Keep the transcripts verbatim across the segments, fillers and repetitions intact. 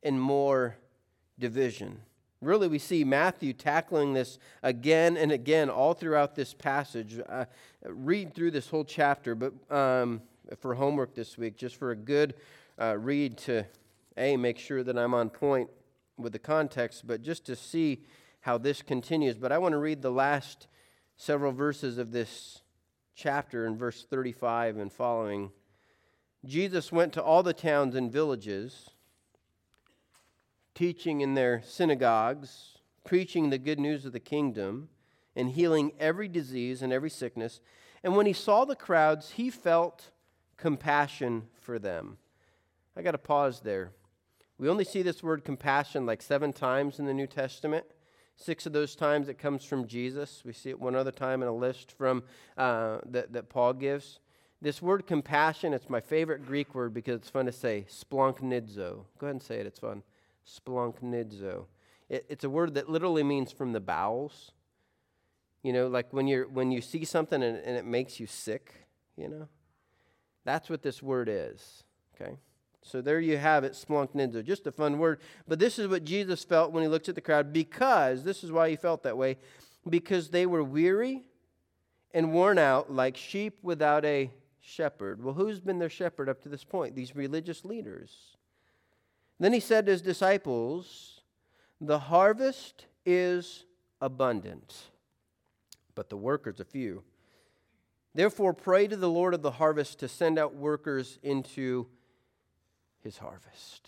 and more division. Really, we see Matthew tackling this again and again all throughout this passage. Uh, read through this whole chapter, but um, for homework this week, just for a good uh, read to, A, make sure that I'm on point with the context, but just to see how this continues. But I want to read the last several verses of this chapter in verse thirty-five and following. Jesus went to all the towns and villages, teaching in their synagogues, preaching the good news of the kingdom, and healing every disease and every sickness. And when he saw the crowds, he felt compassion for them. I got to pause there. We only see this word compassion like seven times in the New Testament. Six of those times it comes from Jesus. We see it one other time in a list from uh, that, that Paul gives. This word compassion, it's my favorite Greek word because it's fun to say, splanknidzo. Go ahead and say it, it's fun. Splanknidzo. It, it's a word that literally means from the bowels. You know, like when you're when you see something and, and it makes you sick, you know. That's what this word is, okay? So there you have it, splanknidzo. Just a fun word. But this is what Jesus felt when he looked at the crowd because, this is why he felt that way, because they were weary and worn out like sheep without a shepherd. Well, who's been their shepherd up to this point? These religious leaders. Then he said to his disciples, the harvest is abundant, but the workers are few. Therefore, pray to the Lord of the harvest to send out workers into his harvest.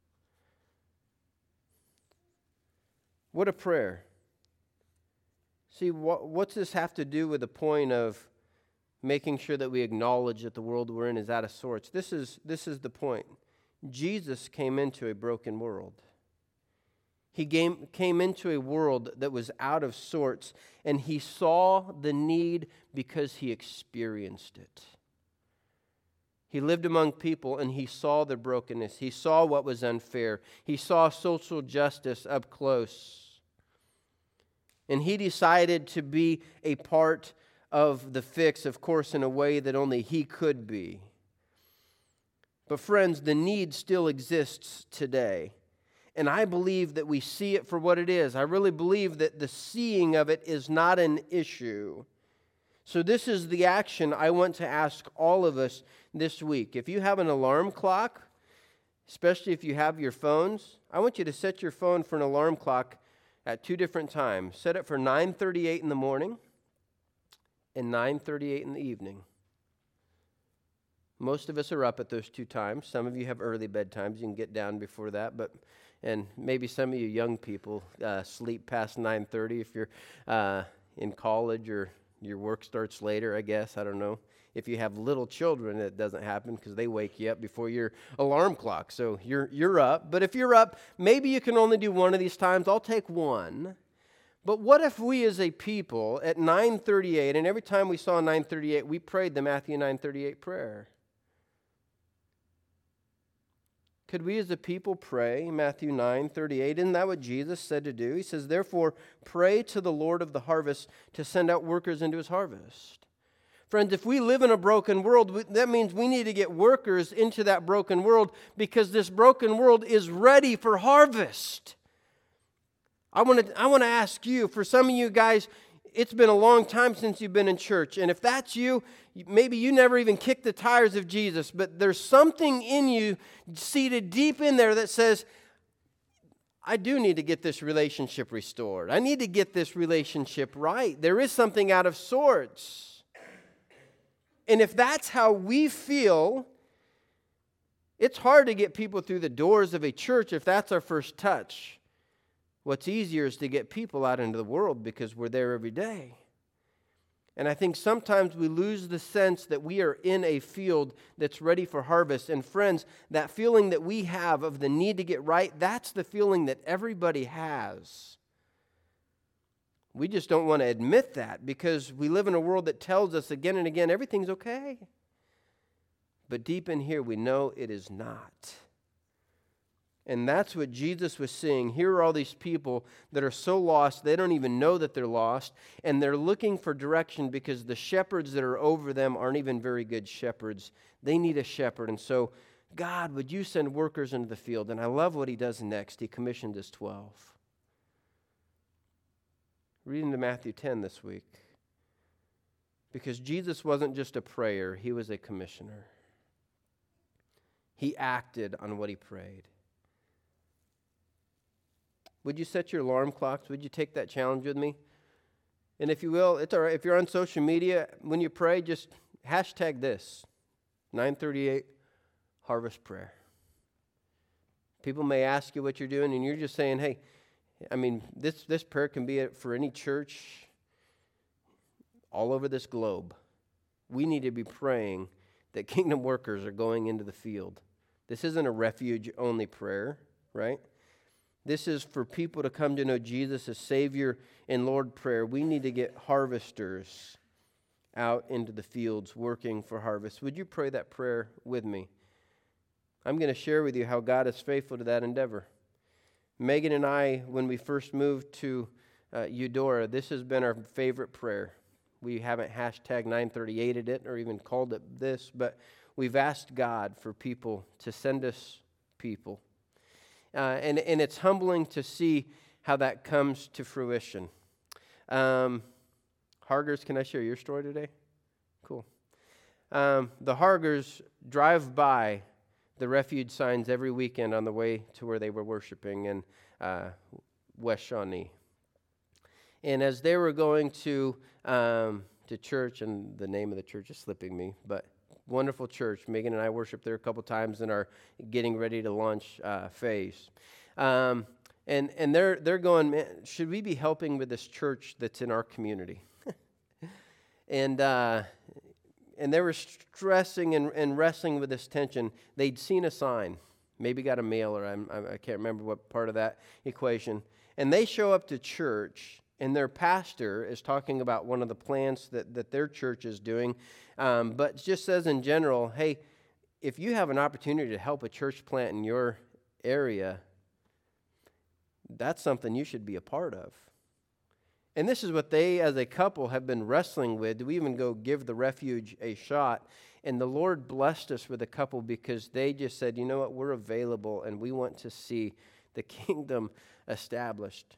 What a prayer. See, what, what's this have to do with the point of making sure that we acknowledge that the world we're in is out of sorts? This is, this is the point. Jesus came into a broken world. He came, came into a world that was out of sorts, and he saw the need because he experienced it. He lived among people, and he saw the brokenness. He saw what was unfair. He saw social justice up close. And he decided to be a part of the fix, of course, in a way that only he could be. But friends, the need still exists today. And I believe that we see it for what it is. I really believe that the seeing of it is not an issue. So this is the action I want to ask all of us this week. If you have an alarm clock, especially if you have your phones, I want you to set your phone for an alarm clock at two different times. Set it for nine thirty-eight in the morning and nine thirty-eight in the evening. Most of us are up at those two times. Some of you have early bedtimes. You can get down before that, but and maybe some of you young people uh, sleep past nine thirty if you're uh, in college or your work starts later, I guess. I don't know. If you have little children, it doesn't happen because they wake you up before your alarm clock. So you're you're up. But if you're up, maybe you can only do one of these times. I'll take one. But what if we as a people at nine thirty-eight, and every time we saw nine thirty-eight, we prayed the Matthew nine thirty-eight prayer? Could we as a people pray Matthew nine thirty-eight? Isn't that what Jesus said to do? He says, therefore, pray to the Lord of the harvest to send out workers into his harvest. Friends, if we live in a broken world, that means we need to get workers into that broken world because this broken world is ready for harvest. I want to I want to ask you, for some of you guys, it's been a long time since you've been in church. And if that's you, maybe you never even kicked the tires of Jesus, but there's something in you seated deep in there that says, I do need to get this relationship restored. I need to get this relationship right. There is something out of sorts. And if that's how we feel, it's hard to get people through the doors of a church if that's our first touch. What's easier is to get people out into the world because we're there every day. And I think sometimes we lose the sense that we are in a field that's ready for harvest. And friends, that feeling that we have of the need to get right, that's the feeling that everybody has. We just don't want to admit that because we live in a world that tells us again and again everything's okay. But deep in here, we know it is not. And that's what Jesus was saying. Here are all these people that are so lost, they don't even know that they're lost, and they're looking for direction because the shepherds that are over them aren't even very good shepherds. They need a shepherd. And so God, would you send workers into the field? And I love what he does next. He commissioned his twelve. Read into Matthew ten this week. Because Jesus wasn't just a prayer, he was a commissioner. He acted on what he prayed. Would you set your alarm clocks? Would you take that challenge with me? And if you will, it's all right. If you're on social media, when you pray, just hashtag this, nine thirty-eight Harvest Prayer. People may ask you what you're doing, and you're just saying, hey, I mean, this, this prayer can be for any church all over this globe. We need to be praying that kingdom workers are going into the field. This isn't a refuge-only prayer, right? This is for people to come to know Jesus as Savior and Lord prayer. We need to get harvesters out into the fields working for harvest. Would you pray that prayer with me? I'm going to share with you how God is faithful to that endeavor. Megan and I, when we first moved to uh, Eudora, this has been our favorite prayer. We haven't hashtag nine thirty-eighted it or even called it this, but we've asked God for people to send us people. Uh, and, and it's humbling to see how that comes to fruition. Um, Hargers, can I share your story today? Cool. Um, the Hargers drive by the refuge signs every weekend on the way to where they were worshiping in uh, West Shawnee. And as they were going to um, to church, and the name of the church is slipping me, but wonderful church. Megan and I worshiped there a couple times in our getting ready to launch uh, phase. Um, and and they're they're going, man, should we be helping with this church that's in our community? and uh, and they were stressing and, and wrestling with this tension. They'd seen a sign, maybe got a mailer. I'm, I can't remember what part of that equation. And they show up to church, and their pastor is talking about one of the plans that, that their church is doing, um, but just says in general, hey, if you have an opportunity to help a church plant in your area, that's something you should be a part of. And this is what they, as a couple, have been wrestling with. Do we even go give the refuge a shot? And the Lord blessed us with a couple because they just said, you know what, we're available, and we want to see the kingdom established.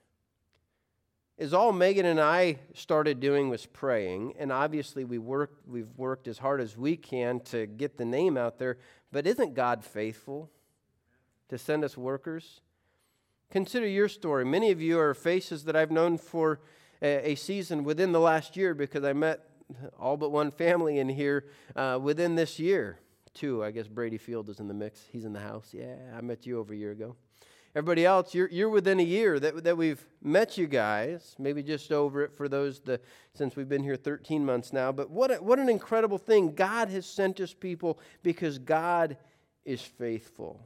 Is all Megan and I started doing was praying, and obviously we worked, we've worked as hard as we can to get the name out there, but isn't God faithful to send us workers? Consider your story. Many of you are faces that I've known for a, a season within the last year because I met all but one family in here uh, within this year. Two, I guess Brady Field is in the mix. He's in the house. Yeah, I met you over a year ago. Everybody else, you're you're within a year that that we've met you guys, maybe just over it for those the since we've been here thirteen months now. But what a, what an incredible thing. God has sent us people because God is faithful.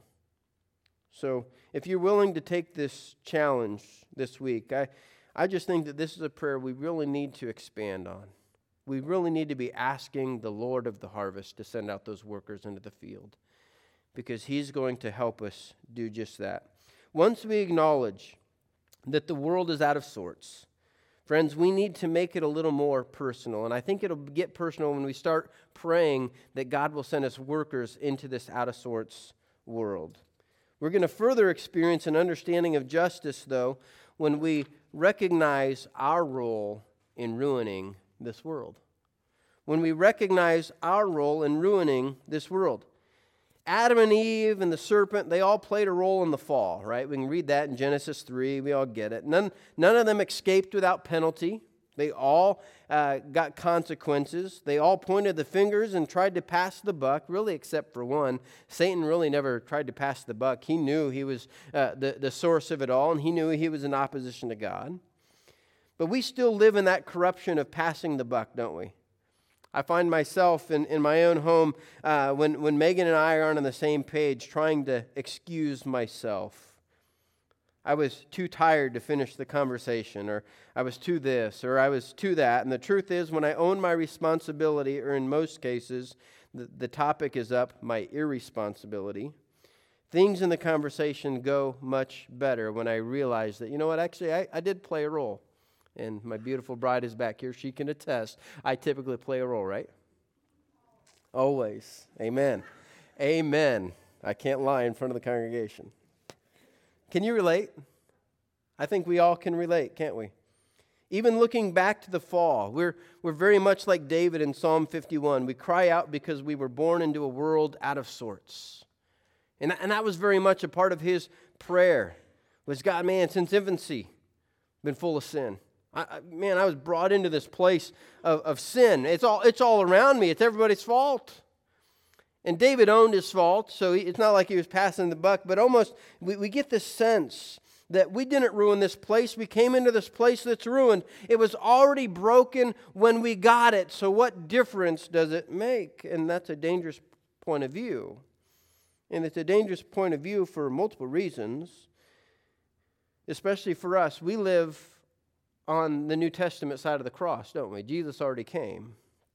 So if you're willing to take this challenge this week, I, I just think that this is a prayer we really need to expand on. We really need to be asking the Lord of the harvest to send out those workers into the field because he's going to help us do just that. Once we acknowledge that the world is out of sorts, friends, we need to make it a little more personal. And I think it'll get personal when we start praying that God will send us workers into this out of sorts world. We're going to further experience an understanding of justice, though, when we recognize our role in ruining this world. When we recognize our role in ruining this world. Adam and Eve and the serpent, they all played a role in the fall, right? We can read that in Genesis three. We all get it. None, none of them escaped without penalty. They all uh, got consequences. They all pointed the fingers and tried to pass the buck, really except for one. Satan really never tried to pass the buck. He knew he was uh, the, the source of it all, and he knew he was in opposition to God. But we still live in that corruption of passing the buck, don't we? I find myself in, in my own home uh, when, when Megan and I aren't on the same page trying to excuse myself. I was too tired to finish the conversation, or I was too this, or I was too that. And the truth is, when I own my responsibility, or in most cases, the, the topic is up, my irresponsibility, things in the conversation go much better when I realize that, you know what, actually, I, I did play a role. And my beautiful bride is back here. She can attest. I typically play a role, right? Always. Amen. Amen. I can't lie in front of the congregation. Can you relate? I think we all can relate, can't we? Even looking back to the fall, we're, we're very much like David in Psalm fifty-one. We cry out because we were born into a world out of sorts. And, and that was very much a part of his prayer, was God, man, since infancy, been full of sin. I, I, man, I was brought into this place of, of sin. It's all, it's all around me. It's everybody's fault. And David owned his fault, so he, it's not like he was passing the buck, but almost we, we get this sense that we didn't ruin this place. We came into this place that's ruined. It was already broken when we got it. So what difference does it make? And that's a dangerous point of view. And it's a dangerous point of view for multiple reasons, especially for us. We live on the New Testament side of the cross, don't we? Jesus already came.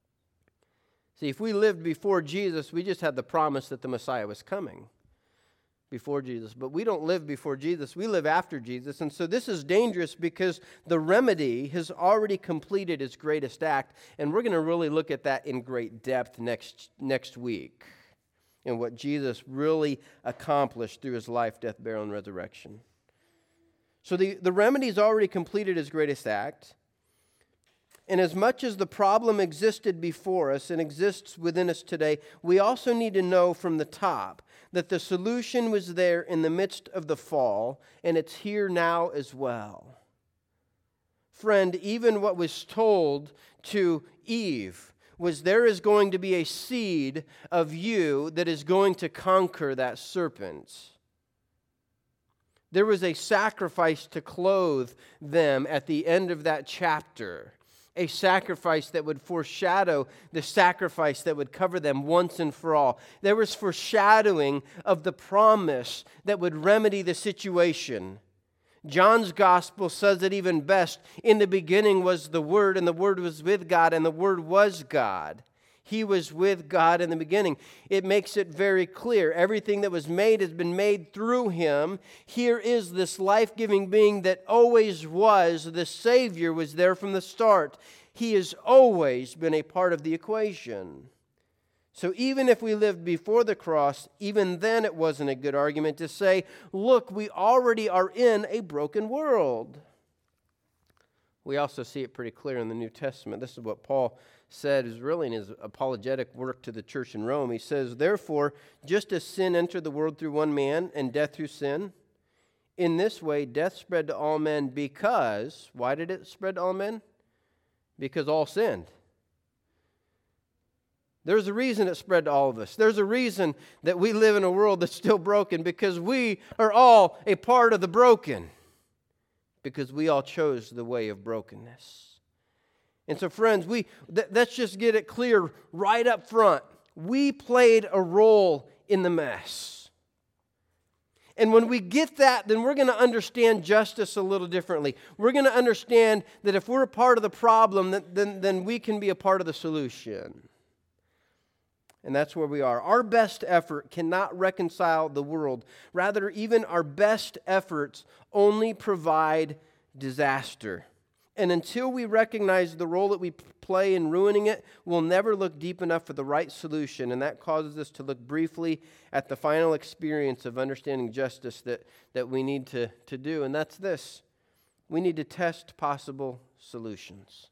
See, if we lived before Jesus, we just had the promise that the Messiah was coming before Jesus. But we don't live before Jesus. We live after Jesus. And so this is dangerous because the remedy has already completed its greatest act. And we're going to really look at that in great depth next, next week and what Jesus really accomplished through his life, death, burial, and resurrection. So the, the remedy's already completed his greatest act. And as much as the problem existed before us and exists within us today, we also need to know from the top that the solution was there in the midst of the fall, and it's here now as well. Friend, even what was told to Eve was there is going to be a seed of you that is going to conquer that serpent. There was a sacrifice to clothe them at the end of that chapter. A sacrifice that would foreshadow the sacrifice that would cover them once and for all. There was foreshadowing of the promise that would remedy the situation. John's gospel says it even best. In the beginning was the Word, and the Word was with God, and the Word was God. He was with God in the beginning. It makes it very clear. Everything that was made has been made through him. Here is this life-giving being that always was. The Savior was there from the start. He has always been a part of the equation. So even if we lived before the cross, even then it wasn't a good argument to say, look, we already are in a broken world. We also see it pretty clear in the New Testament. This is what Paul said is really in his apologetic work to the church in Rome. He says, therefore, just as sin entered the world through one man and death through sin, in this way death spread to all men because, why did it spread to all men? Because all sinned. There's a reason it spread to all of us. There's a reason that we live in a world that's still broken, because we are all a part of the broken. Because we all chose the way of brokenness. And so, friends, we th- let's just get it clear right up front. We played a role in the mess. And when we get that, then we're going to understand justice a little differently. We're going to understand that if we're a part of the problem, then, then we can be a part of the solution. And that's where we are. Our best effort cannot reconcile the world. Rather, even our best efforts only provide disaster. And until we recognize the role that we play in ruining it, we'll never look deep enough for the right solution. And that causes us to look briefly at the final experience of understanding justice that, that we need to, to do. And that's this. We need to test possible solutions.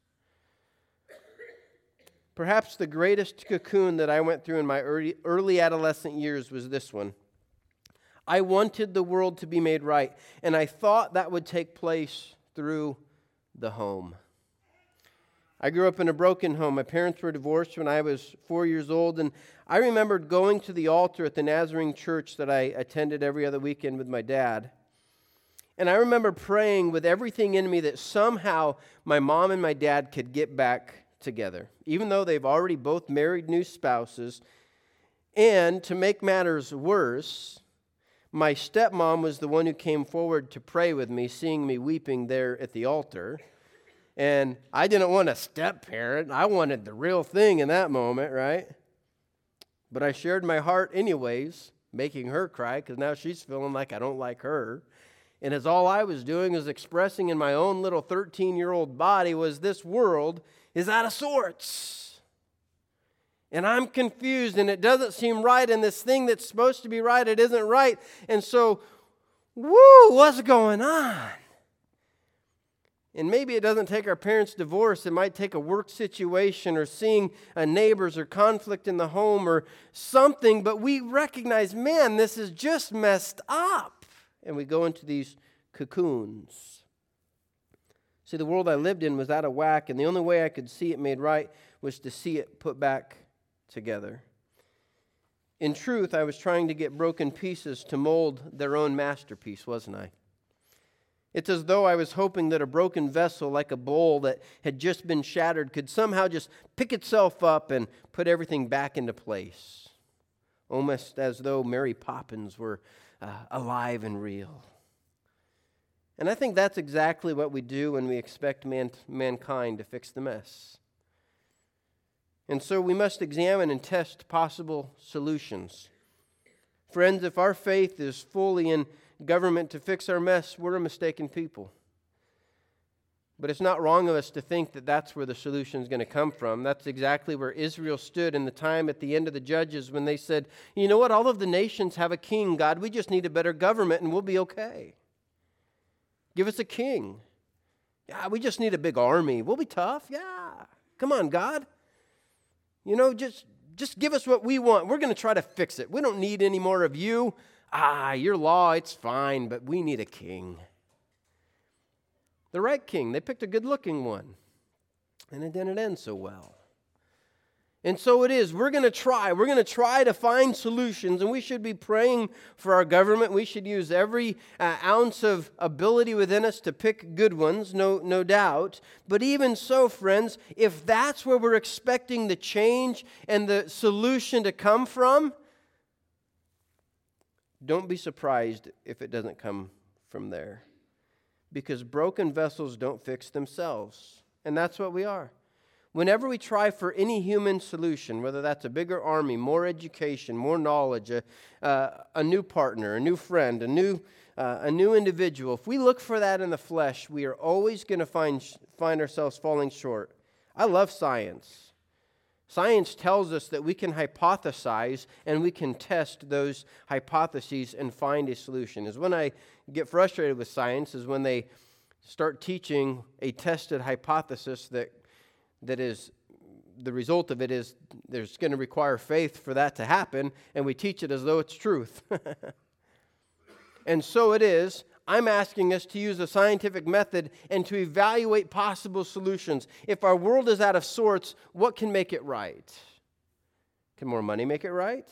Perhaps the greatest cocoon that I went through in my early, early adolescent years was this one. I wanted the world to be made right, and I thought that would take place through the home. I grew up in a broken home. My parents were divorced when I was four years old, and I remembered going to the altar at the Nazarene church that I attended every other weekend with my dad. And I remember praying with everything in me that somehow my mom and my dad could get back together, even though they've already both married new spouses. And to make matters worse, my stepmom was the one who came forward to pray with me, seeing me weeping there at the altar. And I didn't want a step-parent. I wanted the real thing in that moment, right? But I shared my heart anyways, making her cry, because now she's feeling like I don't like her. And as all I was doing was expressing in my own little thirteen-year-old body was this world is out of sorts. And I'm confused, and it doesn't seem right, and this thing that's supposed to be right, it isn't right. And so, woo, what's going on? And maybe it doesn't take our parents' divorce. It might take a work situation or seeing a neighbors or conflict in the home or something. But we recognize, man, this is just messed up. And we go into these cocoons. See, the world I lived in was out of whack. And the only way I could see it made right was to see it put back together. In truth, I was trying to get broken pieces to mold their own masterpiece, wasn't I? It's as though I was hoping that a broken vessel, like a bowl that had just been shattered, could somehow just pick itself up and put everything back into place. Almost as though Mary Poppins were uh, alive and real. And I think that's exactly what we do when we expect man, mankind to fix the mess. And so we must examine and test possible solutions. Friends, if our faith is fully in government to fix our mess, we're a mistaken people. But it's not wrong of us to think that that's where the solution is going to come from. That's exactly where Israel stood in the time at the end of the Judges when they said, you know what, all of the nations have a king, God. We just need a better government and we'll be okay. Give us a king. Yeah, we just need a big army. We'll be tough. Yeah. Come on, God. You know, just, just give us what we want. We're going to try to fix it. We don't need any more of you. Ah, your law, it's fine, but we need a king. The right king. They picked a good-looking one. And it didn't end so well. And so it is. We're going to try. We're going to try to find solutions, and we should be praying for our government. We should use every uh, ounce of ability within us to pick good ones, no, no doubt. But even so, friends, if that's where we're expecting the change and the solution to come from, don't be surprised if it doesn't come from there. Because broken vessels don't fix themselves. And that's what we are. Whenever we try for any human solution, whether that's a bigger army, more education, more knowledge, a, uh, a new partner, a new friend, a new, uh, a new individual, if we look for that in the flesh, we are always going to find, find ourselves falling short. I love science. Science tells us that we can hypothesize and we can test those hypotheses and find a solution. Is when I get frustrated with science is when they start teaching a tested hypothesis that that is, the result of it is there's going to require faith for that to happen, and we teach it as though it's truth. And so it is. I'm asking us to use a scientific method and to evaluate possible solutions. If our world is out of sorts, what can make it right? Can more money make it right?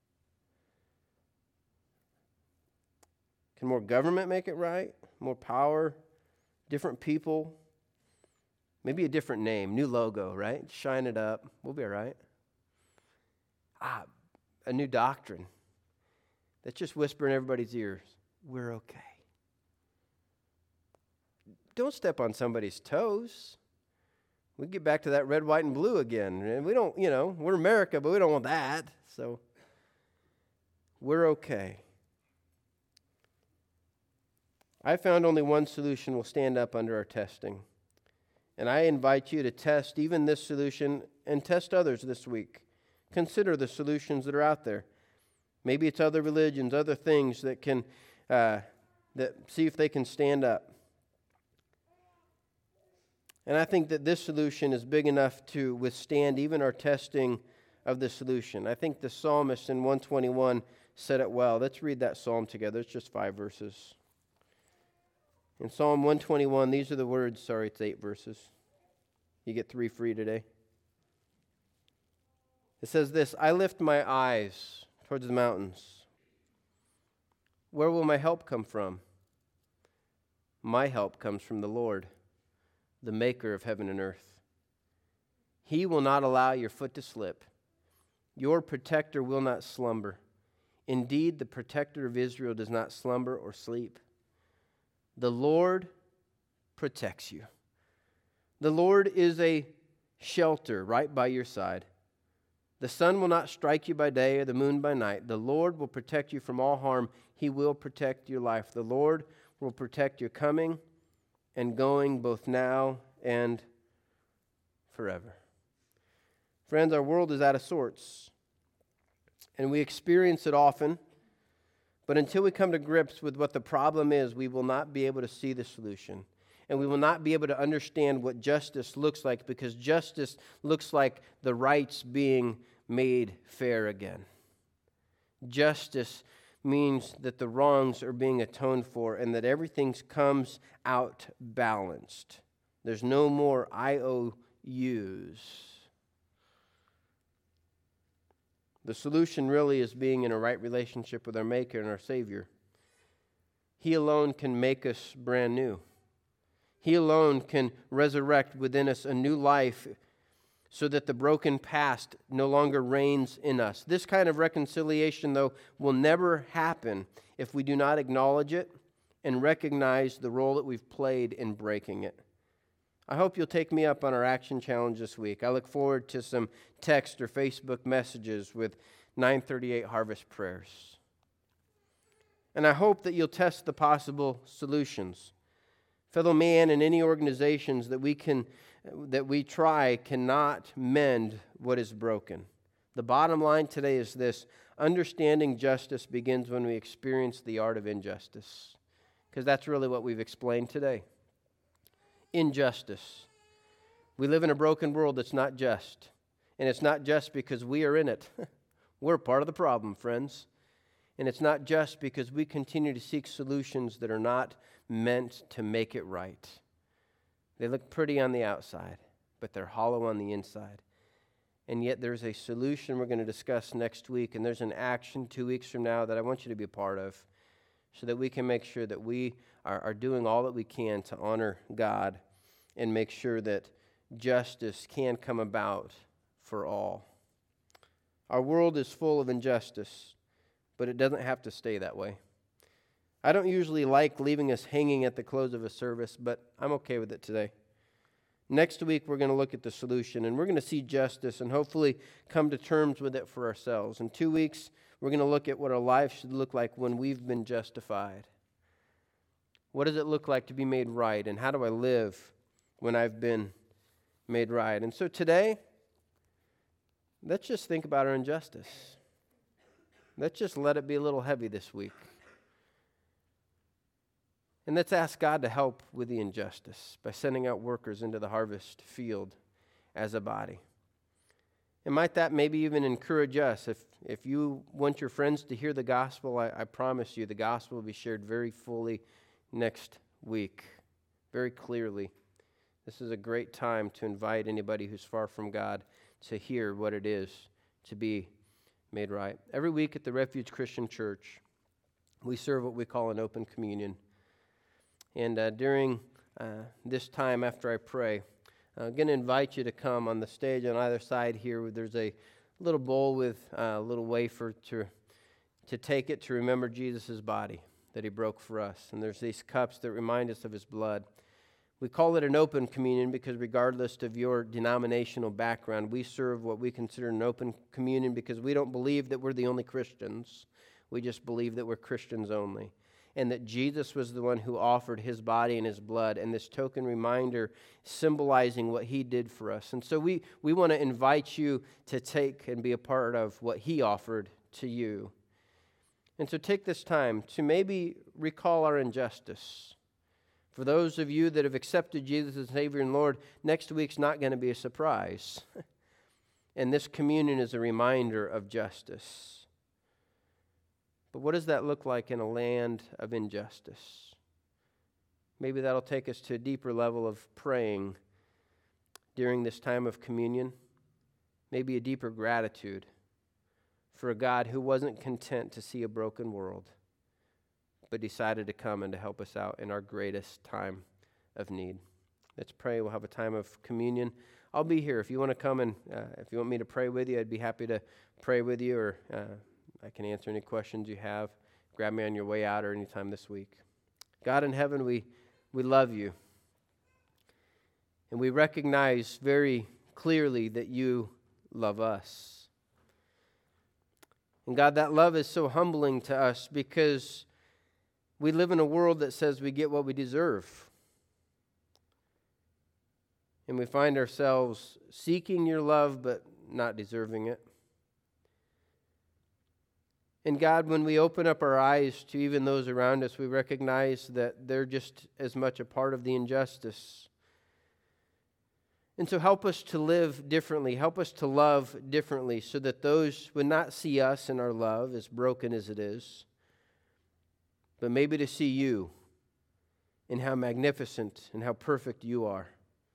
Can more government make it right? More power? Different people? Maybe a different name, new logo, right? Shine it up. We'll be all right. Ah, a new doctrine that's just whispering in everybody's ears. We're okay. Don't step on somebody's toes. We get back to that red, white, and blue again. And we don't, you know, we're America, but we don't want that. So we're okay. I found only one solution will stand up under our testing. And I invite you to test even this solution and test others this week. Consider the solutions that are out there. Maybe it's other religions, other things that can, uh, that see if they can stand up. And I think that this solution is big enough to withstand even our testing of the solution. I think the psalmist in one twenty-one said it well. Let's read that psalm together. It's just five verses. In Psalm one twenty-one, these are the words. Sorry, it's eight verses. You get three free today. It says this, I lift my eyes towards the mountains. Where will my help come from? My help comes from the Lord, the maker of heaven and earth. He will not allow your foot to slip. Your protector will not slumber. Indeed, the protector of Israel does not slumber or sleep. The Lord protects you. The Lord is a shelter right by your side. The sun will not strike you by day or the moon by night. The Lord will protect you from all harm. He will protect your life. The Lord will protect your coming and going both now and forever. Friends, our world is out of sorts, and we experience it often, but until we come to grips with what the problem is, we will not be able to see the solution, and we will not be able to understand what justice looks like, because justice looks like the rights being made fair again. Justice means that the wrongs are being atoned for and that everything comes out balanced. There's no more I O Us. The solution really is being in a right relationship with our Maker and our Savior. He alone can make us brand new. He alone can resurrect within us a new life so that the broken past no longer reigns in us. This kind of reconciliation, though, will never happen if we do not acknowledge it and recognize the role that we've played in breaking it. I hope you'll take me up on our action challenge this week. I look forward to some text or Facebook messages with nine thirty-eight Harvest prayers. And I hope that you'll test the possible solutions. Fellow man, and any organizations that we can that we try cannot mend what is broken. The bottom line today is this: understanding justice begins when we experience the art of injustice. Because that's really what we've explained today. Injustice. We live in a broken world that's not just. And it's not just because we are in it. We're part of the problem, friends. And it's not just because we continue to seek solutions that are not meant to make it right. They look pretty on the outside, but they're hollow on the inside. And yet there's a solution we're going to discuss next week, and there's an action two weeks from now that I want you to be a part of, so that we can make sure that we are, are doing all that we can to honor God and make sure that justice can come about for all. Our world is full of injustice, but it doesn't have to stay that way. I don't usually like leaving us hanging at the close of a service, but I'm okay with it today. Next week, we're going to look at the solution, and we're going to see justice and hopefully come to terms with it for ourselves. In two weeks, we're going to look at what our life should look like when we've been justified. What does it look like to be made right, and how do I live when I've been made right? And so today, let's just think about our injustice. Let's just let it be a little heavy this week. And let's ask God to help with the injustice by sending out workers into the harvest field as a body. And might that maybe even encourage us. If if you want your friends to hear the gospel, I, I promise you the gospel will be shared very fully next week, very clearly. This is a great time to invite anybody who's far from God to hear what it is to be made right. Every week at the Refuge Christian Church, we serve what we call an open communion. And uh, during uh, this time after I pray, I'm going to invite you to come on the stage on either side here. There's a little bowl with uh, a little wafer to, to take it to remember Jesus' body that he broke for us. And there's these cups that remind us of his blood. We call it an open communion because regardless of your denominational background, we serve what we consider an open communion because we don't believe that we're the only Christians. We just believe that we're Christians only. And that Jesus was the one who offered his body and his blood, and this token reminder symbolizing what he did for us. And so we, we want to invite you to take and be a part of what he offered to you. And so take this time to maybe recall our injustice. For those of you that have accepted Jesus as Savior and Lord, next week's not going to be a surprise. And this communion is a reminder of justice. But what does that look like in a land of injustice? Maybe that'll take us to a deeper level of praying during this time of communion. Maybe a deeper gratitude for a God who wasn't content to see a broken world, but decided to come and to help us out in our greatest time of need. Let's pray. We'll have a time of communion. I'll be here. If you want to come and uh, if you want me to pray with you, I'd be happy to pray with you, or uh, I can answer any questions you have. Grab me on your way out or anytime this week. God in heaven, we, we love you. And we recognize very clearly that you love us. And God, that love is so humbling to us because we live in a world that says we get what we deserve. And we find ourselves seeking your love, but not deserving it. And God, when we open up our eyes to even those around us, we recognize that they're just as much a part of the injustice. And so help us to live differently. Help us to love differently so that those would not see us in our love, as broken as it is, but maybe to see you in how magnificent and how perfect you are.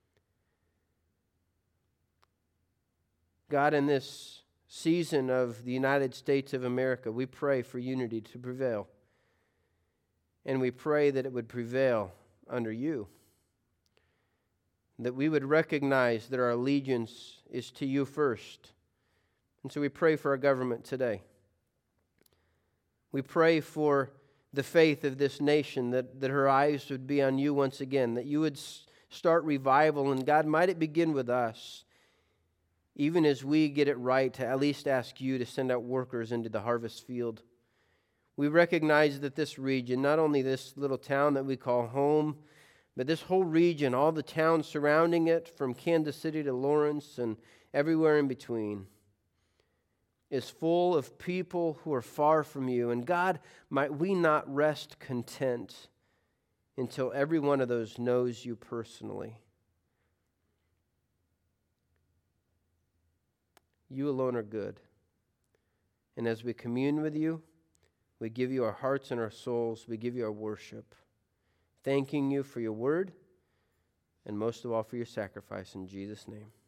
God, in this season of the United States of America, we pray for unity to prevail. And we pray that it would prevail under you. That we would recognize that our allegiance is to you first. And so we pray for our government today. We pray for the faith of this nation, that, that her eyes would be on you once again, that you would s- start revival. And God, might it begin with us, even as we get it right, to at least ask you to send out workers into the harvest field. We recognize that this region, not only this little town that we call home, but this whole region, all the towns surrounding it, from Kansas City to Lawrence and everywhere in between, is full of people who are far from you. And God, might we not rest content until every one of those knows you personally. You alone are good. And as we commune with you, we give you our hearts and our souls. We give you our worship, thanking you for your word, and most of all for your sacrifice in Jesus' name.